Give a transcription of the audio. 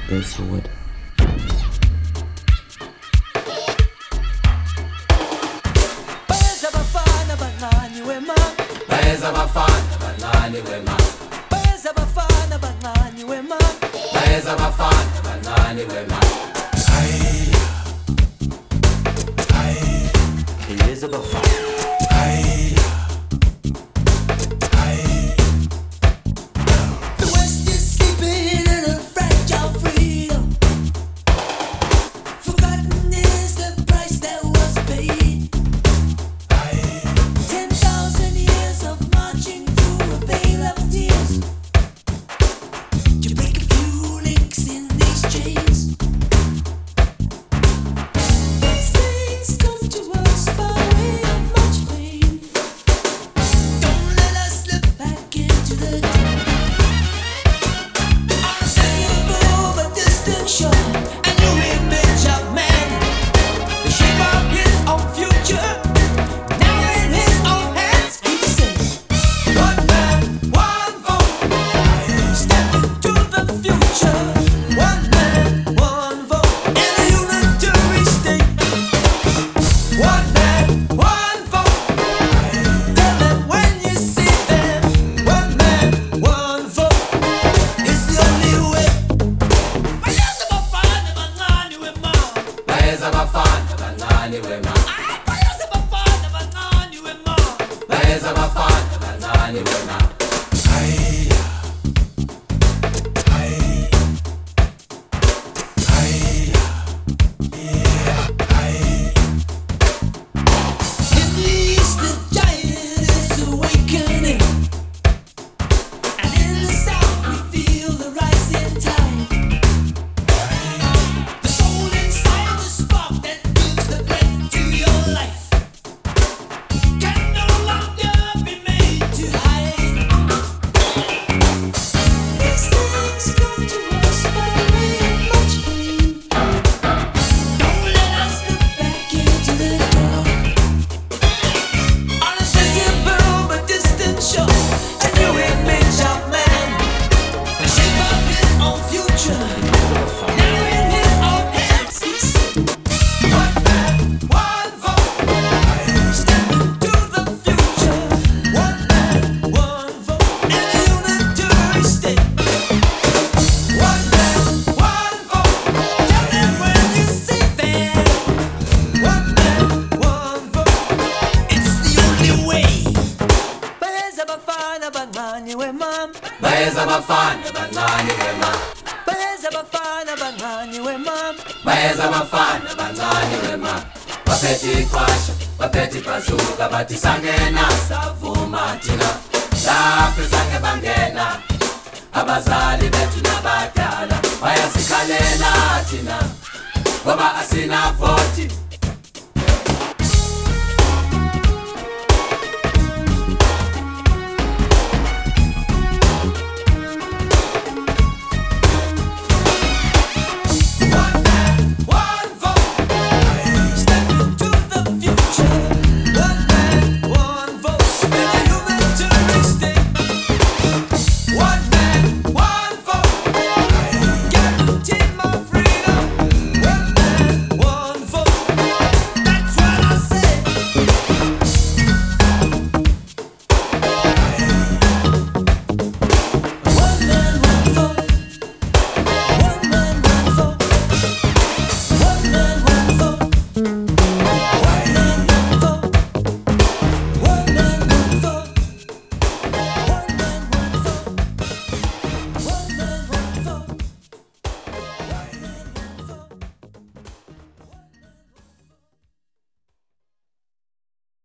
Besuwood. Bayeza abafana abancane wema. Bayeza abafana abancane wema. Bayeza abafana abancane wema. Bayeza abafana abancane wema. Bayeza abafana. The West is sleeping in a fragile freedom. Forgotten is the price that was paid. 10,000 years of marching through a veil of tears to break a few links in these chains. These things come to us by way of much pain. Don't let us slip back into the unseeable but distant shore. A new image of man, the shape of his own future. Now in his own hands, he says, one man, one vote. Step into the future. One man, one vote. In a unitary state. One man, one vote. Tell them when you see them. One man, one vote. It's the only way. Bayeza abafana abancane wema. Bayeza abafana abancane wema. Bayeza abafana abancane wema. Bayeza abafana abancane wema. In the east, the giant is awakening, and in the south, we feel the rising tide. The soul inside, the spark that gives the breath to your life, can no longer be made to hide. These things come to us by way of much pain. Don't let us look back into the dark. Unaccessible but distant shore, a new image of man, the shape of his own future. Now in his own hands, he said, one man, one vote. Step into the future. One man, one vote. In a unitary state. One man, one vote. Tell them when you see them. One man, one vote. It's the only way. Bayeza abafana abancane wema. Bayeza abafana abancane wema. Bayeza abafana abancane wema. Bayeza abafana abancane wema. Baphethe iqhasha, baphethe ibhazuka, bathi sangena savuma thina. Lapho sange bangena abazali bethu nabadala bayasikhalela thina ngoba asina voti.